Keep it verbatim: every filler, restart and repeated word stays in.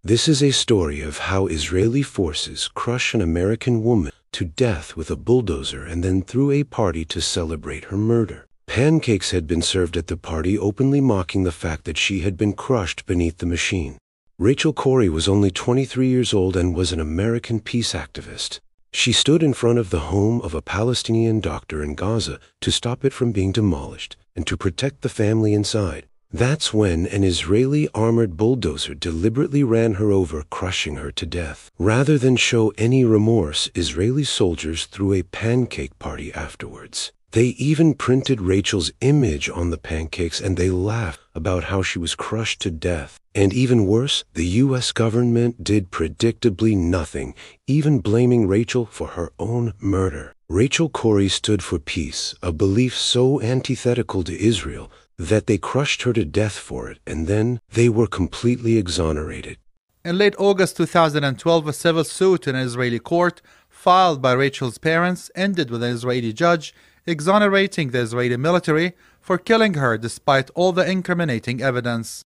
This is a story of how Israeli forces crush an American woman to death with a bulldozer and then threw a party to celebrate her murder. Pancakes had been served at the party, openly mocking the fact that she had been crushed beneath the machine. Rachel Corrie was only twenty-three years old and was an American peace activist. She stood in front of the home of a Palestinian doctor in Gaza to stop it from being demolished and to protect the family inside. That's when an Israeli armored bulldozer deliberately ran her over, crushing her to death. Rather than show any remorse, Israeli soldiers threw a pancake party afterwards. They even printed Rachel's image on the pancakes, and they laughed about how she was crushed to death. And even worse, the U S government did predictably nothing, even blaming Rachel for her own murder. Rachel Corrie stood for peace, a belief so antithetical to Israel that they crushed her to death for it, and then they were completely exonerated. In late August two thousand twelve, a civil suit in an Israeli court filed by Rachel's parents ended with an Israeli judge exonerating the Israeli military for killing her despite all the incriminating evidence.